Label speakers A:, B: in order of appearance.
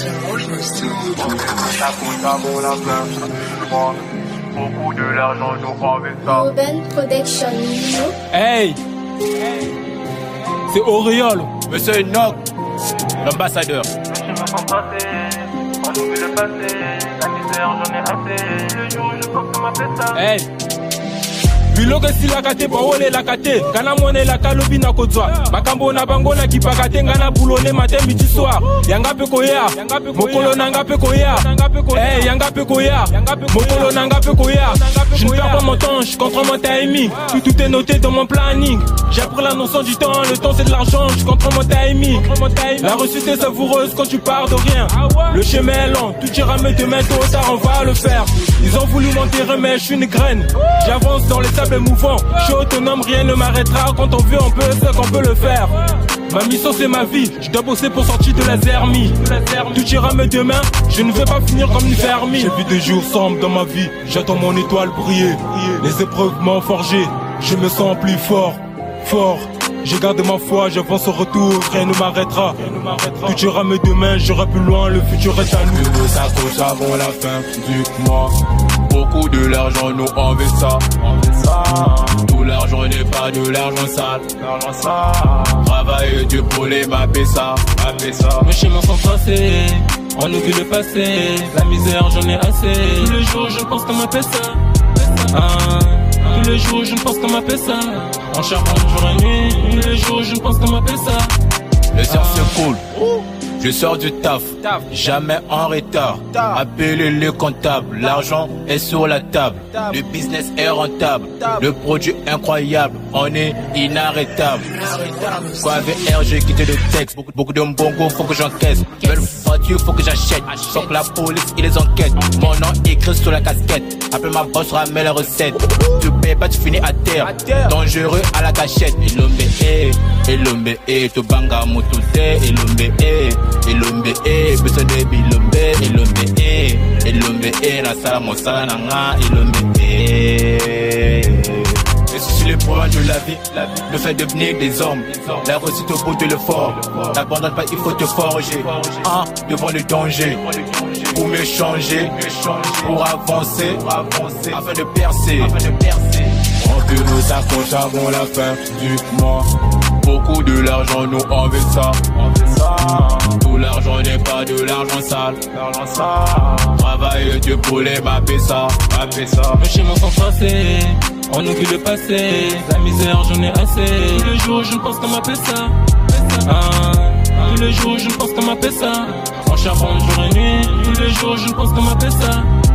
A: Ça compte à mon affaire. Beaucoup de l'argent, nous avec ça.
B: Urban Production.
C: Hey, c'est Auréole.
D: Monsieur Enoch, l'ambassadeur.
A: Les chemins sont tracés, on oublie le passé. La misère, j'en ai assez. Le jour où je pense qu'on m'appelle ça.
C: Hey, biloko sila kate bawole la kate kana mone la kalobi na kozwa makambo na bango na kipakate ngana boulone matin midi soir yanga pe koya mokolo nanga pe koya hey yanga pe koya mokolo nanga pe koya je ne perds pas mon temps, je contrôle mon timing, tout est noté dans mon planning. J'ai appris la notion du temps, le temps c'est de l'argent, je contrôle mon timing. La réussite est savoureuse quand tu pars de rien. Le chemin est lent, tout ira mais demain tôt ou tard on va le faire. Ils ont voulu m'enterrer mais je suis une graine. J'avance dans les sables mouvants, je suis autonome, rien ne m'arrêtera. Quand on veut on peut, c'est qu'on peut le faire. Ma mission c'est ma vie, je dois bosser pour sortir de la zermie. Tout ira mais demain, je ne vais pas finir comme une vermine. J'ai vu des jours sombres dans ma vie, j'attends mon étoile briller. Les épreuves m'ont forgé, je me sens plus fort. J'ai gardé ma foi, j'avance au retour, rien ne m'arrêtera. Tout ira mais demain, j'irai plus loin, le futur est à nous.
D: Nous s'accroche avant la fin du mois. Beaucoup de l'argent, nous on veut ça. Tout l'argent n'est pas de l'argent sale. Travailler du pour les mapper ça.
C: Mes chemins sont tracés, on oublie le passé. La misère j'en ai assez. Tous les jours je pense qu'on m'appelle ça. Tous les jours je ne pense qu'on m'appelle ça. On charbonne jour et nuit. Tous les jours je ne pense qu'on m'appelle ça.
D: Le cerf se coule. Je sors du taf, jamais en retard. Appelez le comptable, l'argent est sur la table. Le business est rentable, le produit incroyable, on est inarrêtable. Quoi avec R, j'ai quitté le texte. Beaucoup de mbongo, faut que j'encaisse. Belle voiture, faut que j'achète. Sans que la police, il les enquête. Mon nom écrit sur la casquette. Appelle ma boss, ramène la recette. Tu payes pas, tu finis à terre. Dangereux à la cachette. Elombe, tu banga motute. Elombe, besoin de Elombe, na sala mosala na nga. Elombe, et si c'est le problème de la vie, le fait de devenir des hommes, la réussite au bout de l'effort. N'abandonne pas, il faut te forger, devant le danger, pour me changer, pour avancer, afin de percer. On peut nous s'accrocher avant la fin du mois. Beaucoup de l'argent, nous on veut ça. Tout l'argent n'est pas de l'argent sale. Travailler Dieu pour les mapper ça.
C: Mes chemins sont tracés, on oublie le passé. La misère j'en ai assez. Tous les jours je ne pense qu'on m'appelle ça. Tous les jours je ne pense qu'on m'appelle ça. On charbonne jour et nuit. Tous les jours je ne pense qu'on m'appelle ça.